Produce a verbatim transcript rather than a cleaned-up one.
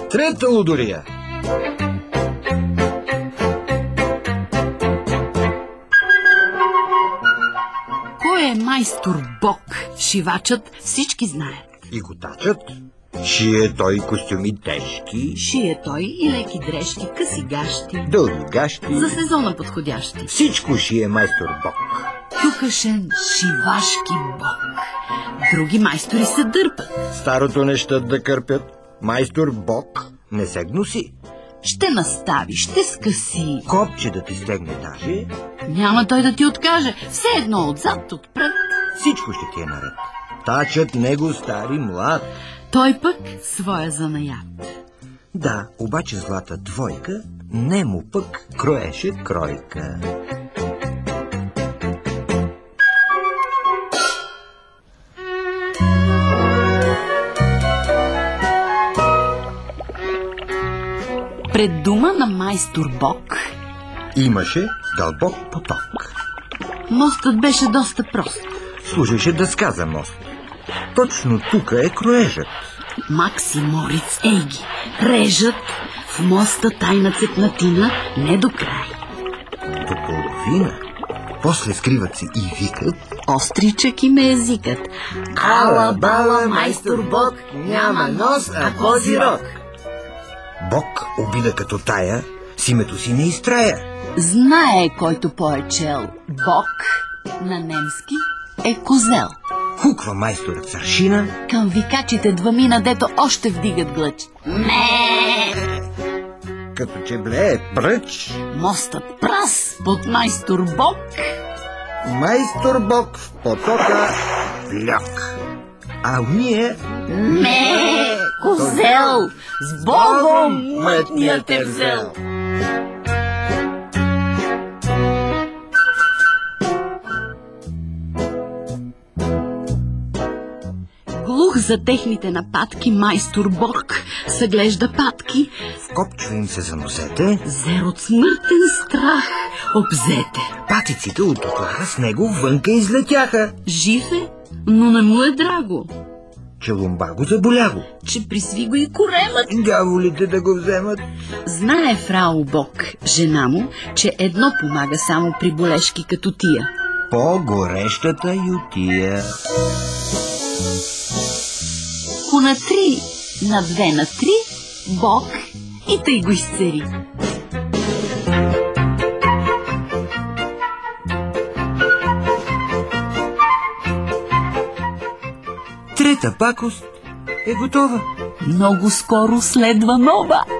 Трета лудория. Кой е майстор Бог? Шивачът всички знаят. И готачът. Шие той костюми тежки. Шие той и леки дрежки, къси гащи. Дълги гащи. За сезона подходящи. Всичко шие майстор Бог. Тюкашен шивашки Бог. Други майстори се дърпат. Старото не щат да кърпят. Майстор Бог не се гноси. Ще настави, ще скъси. Копче да ти стегне даже. Няма той да ти откаже. Все едно отзад, отпред. Всичко ще ти е наред. Тачат него стари млад. Той пък своя занаят. Да, обаче злата двойка не му пък кроеше кройка. Пред дома на майстор Бог имаше дълбок поток. Мостът беше доста прост. Служеше дъска за мост. Точно тук е кроежът. Макси Мориц Ейги режат в моста тайна цепнатина не до край. До половина. После скриват се и викат. Остричък им е езикът. Ала бала майстор Бог, няма нос, а козирог. Бог, обида като тая, с името си не изтрая. Знае, който по-е-чел. Бог на немски е козел. Хуква майсторът с аршина към викачите двамина, дето още вдигат глъч. Ме! Като че блее пръч. Мостът прас под майстор Бог. Майстор Бог в потока вляк. А ние... Ме! Козел! С Богом мътният е взел! Глух за техните нападки, майстор Бог съглежда патки. Вкопчва им се за носете. Зер от смъртен страх обзете. Патиците от отлаха с него вънка излетяха. Жив е, но не му е драго. Че лумба го заболяво. Че присви го и коремът. Дяволите да го вземат. Знае фрау Бог, жена му, че едно помага само при болешки като тия. По-горещата ютия. Ко на три, на две, на три, Бог и тъй го изцери. Трета пакост е готова. Много скоро следва нова.